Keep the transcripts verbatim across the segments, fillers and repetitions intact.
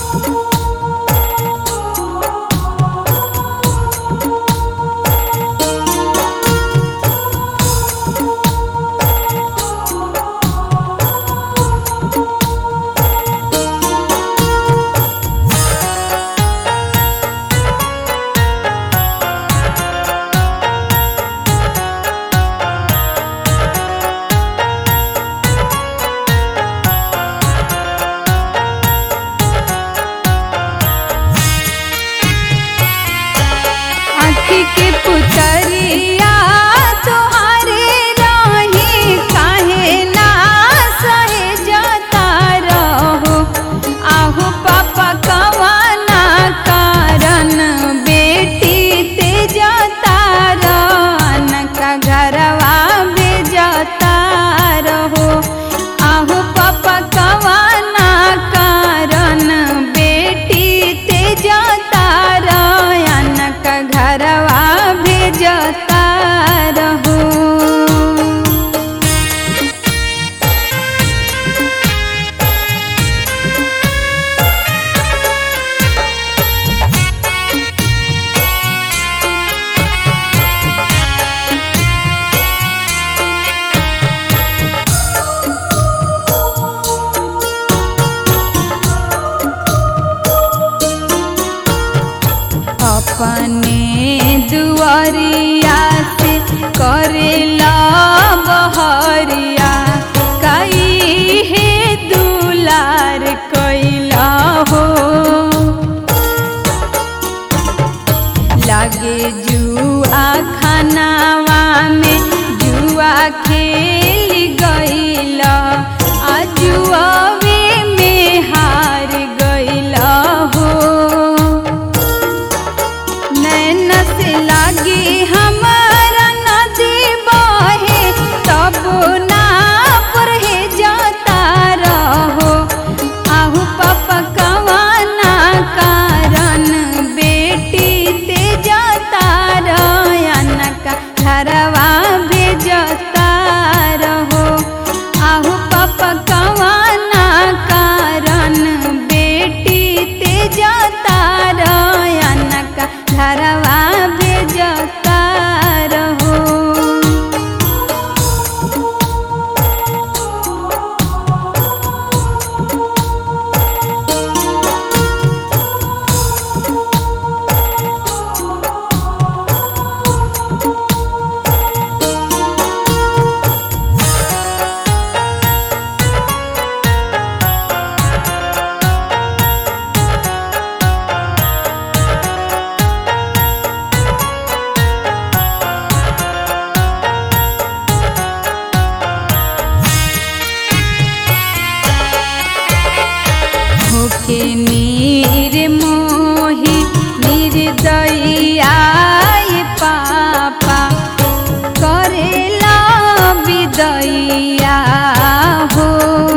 आँखी के पुतरिया तुम्हारे रही काहे ना सहे जाता रहो। आहू पापा कवाना कारण बेटी ते जाता रन का घरवा भेजता रहो। आहू पापा कवाना कारण बेटी ते जाता रन का घरवा भेजता रहो। अपने दुआरिया से करेला बहरिया कई है दुलार कैला हो। लागे जुआ खानावा में जुआ खेल गईला आ जुआवे में हार गईला हो। नैन से लागी हमारा नदी बहे तब ना पढ़े जाता रहो। आहू पापा कवाना कारण बेटी ते जाता रन का घरवा भेजता रहो। आहू पापा कवाना कारण बेटी ते जाता रन का घरवा भेजता रहो। होके नीर मोही निर्दयिया पापा करेला विदैया हो।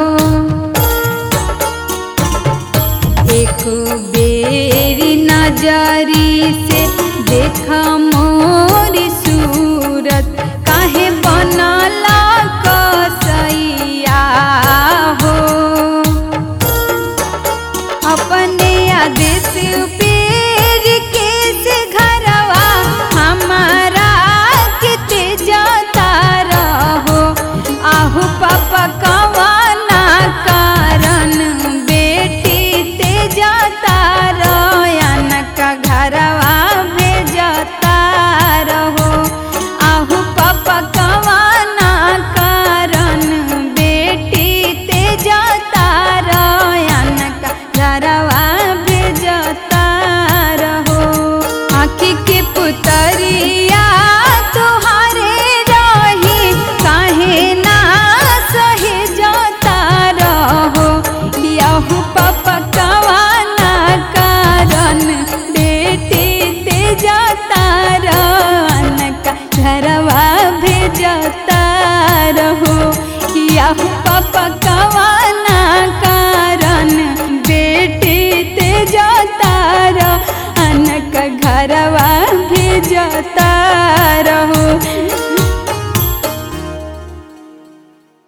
एक बेरी नजरी से देखा मोरी सूरत काहे बनला कसैया हो। अपने आदेश पे